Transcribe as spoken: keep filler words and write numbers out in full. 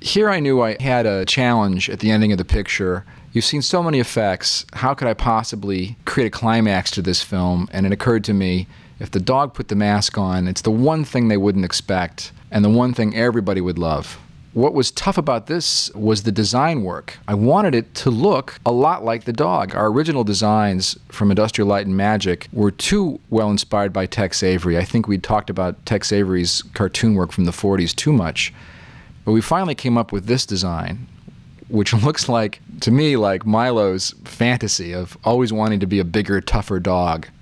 Here I knew I had a challenge at the ending of the picture. You've seen so many effects. How could I possibly create a climax to this film? And it occurred to me, if the dog put the mask on, it's the one thing they wouldn't expect and the one thing everybody would love. What was tough about this was the design work. I wanted it to look a lot like the dog. Our original designs from Industrial Light and Magic were too well inspired by Tex Avery. I think we'd talked about Tex Avery's cartoon work from the forties too much. But we finally came up with this design, which looks like, to me, like Milo's fantasy of always wanting to be a bigger, tougher dog.